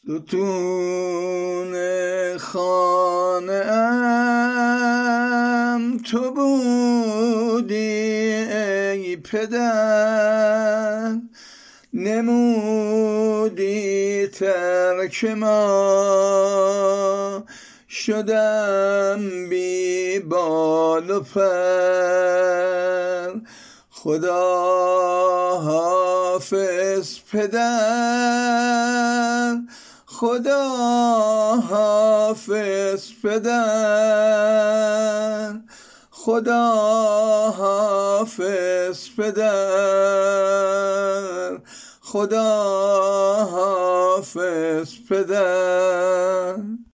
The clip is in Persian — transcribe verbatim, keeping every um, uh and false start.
ستون خانه ام تو بودی ای پدر، نمودی ترک ما، شدم بی بال و پر. خدا حافظ پدر، خدا حافظ پدر، خدا حافظ پدر، خدا حافظ پدر.